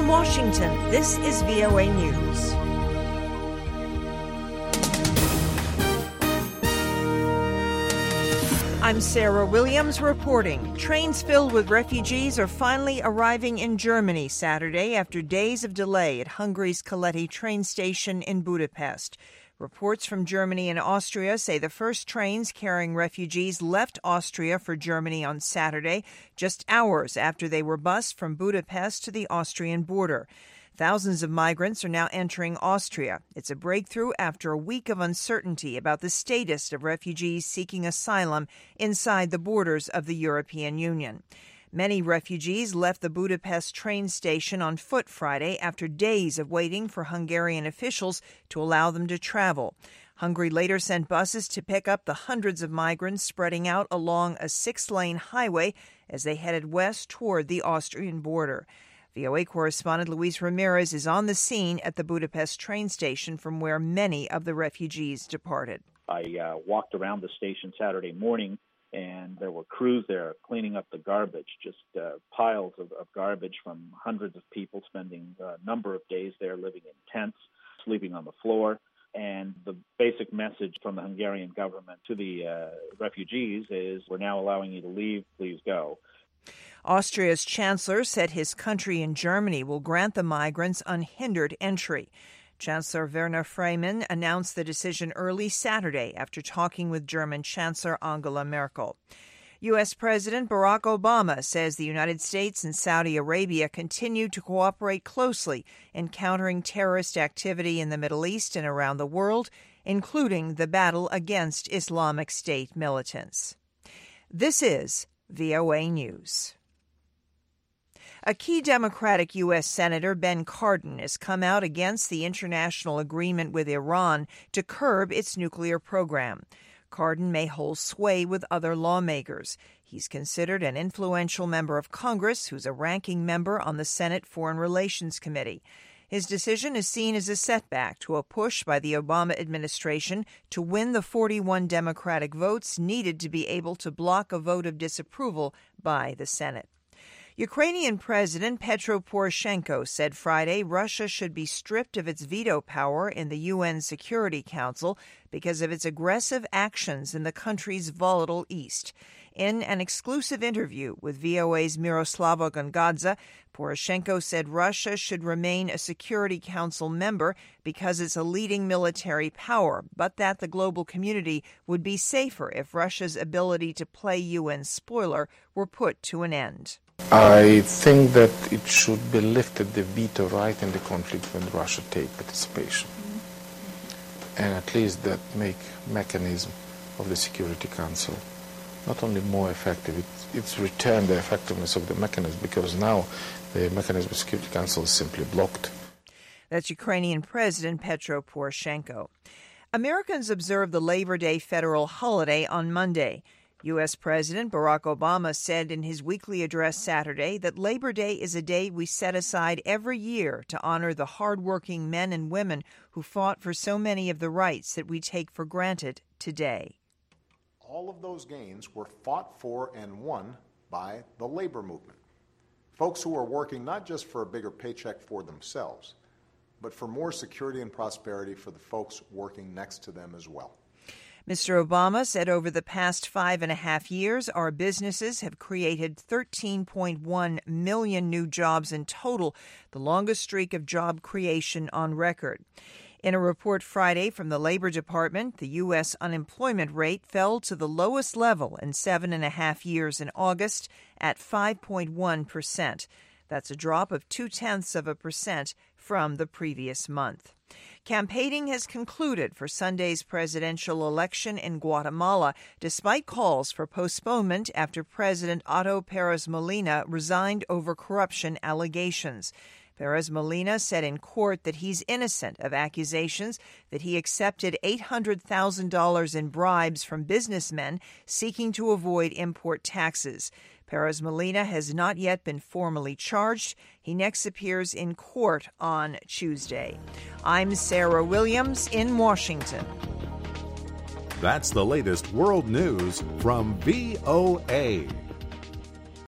In Washington, this is VOA News. I'm Sarah Williams reporting. Trains filled with refugees are finally arriving in Germany Saturday after days of delay at Hungary's Keleti train station in Budapest. Reports from Germany and Austria say the first trains carrying refugees left Austria for Germany on Saturday, just hours after they were bused from Budapest to the Austrian border. Thousands of migrants are now entering Austria. It's a breakthrough after a week of uncertainty about the status of refugees seeking asylum inside the borders of the European Union. Many refugees left the Budapest train station on foot Friday after days of waiting for Hungarian officials to allow them to travel. Hungary later sent buses to pick up the hundreds of migrants spreading out along a 6-lane highway as they headed west toward the Austrian border. VOA correspondent Luis Ramirez is on the scene at the Budapest train station from where many of the refugees departed. I walked around the station Saturday morning, and there were crews there cleaning up the garbage, just piles of garbage from hundreds of people spending a number of days there living in tents, sleeping on the floor. And the basic message from the Hungarian government to the refugees is, we're now allowing you to leave, please go. Austria's chancellor said his country and Germany will grant the migrants unhindered entry. Chancellor Werner Faymann announced the decision early Saturday after talking with German Chancellor Angela Merkel. U.S. President Barack Obama says the United States and Saudi Arabia continue to cooperate closely in countering terrorist activity in the Middle East and around the world, including the battle against Islamic State militants. This is VOA News. A key Democratic U.S. Senator, Ben Cardin, has come out against the international agreement with Iran to curb its nuclear program. Cardin may hold sway with other lawmakers. He's considered an influential member of Congress who's a ranking member on the Senate Foreign Relations Committee. His decision is seen as a setback to a push by the Obama administration to win the 41 Democratic votes needed to be able to block a vote of disapproval by the Senate. Ukrainian President Petro Poroshenko said Friday Russia should be stripped of its veto power in the UN Security Council because of its aggressive actions in the country's volatile east. In an exclusive interview with VOA's Miroslava Gongadze, Poroshenko said Russia should remain a Security Council member because it's a leading military power, but that the global community would be safer if Russia's ability to play UN spoiler were put to an end. I think that it should be lifted, the veto right in the conflict when Russia take participation. And at least that make mechanism of the Security Council not only more effective, it's returned the effectiveness of the mechanism, because now the mechanism of the Security Council is simply blocked. That's Ukrainian President Petro Poroshenko. Americans observed the Labor Day federal holiday on Monday. U.S. President Barack Obama said in his weekly address Saturday that Labor Day is a day we set aside every year to honor the hardworking men and women who fought for so many of the rights that we take for granted today. All of those gains were fought for and won by the labor movement. Folks who are working not just for a bigger paycheck for themselves, but for more security and prosperity for the folks working next to them as well. Mr. Obama said over the past 5.5 years, our businesses have created 13.1 million new jobs in total, the longest streak of job creation on record. In a report Friday from the Labor Department, the U.S. unemployment rate fell to the lowest level in 7.5 years in August at 5.1%. That's a drop of 0.2% from the previous month. Campaigning has concluded for Sunday's presidential election in Guatemala, despite calls for postponement after President Otto Pérez Molina resigned over corruption allegations. Pérez Molina said in court that he's innocent of accusations that he accepted $800,000 in bribes from businessmen seeking to avoid import taxes. Pérez Molina has not yet been formally charged. He next appears in court on Tuesday. I'm Sarah Williams in Washington. That's the latest world news from VOA.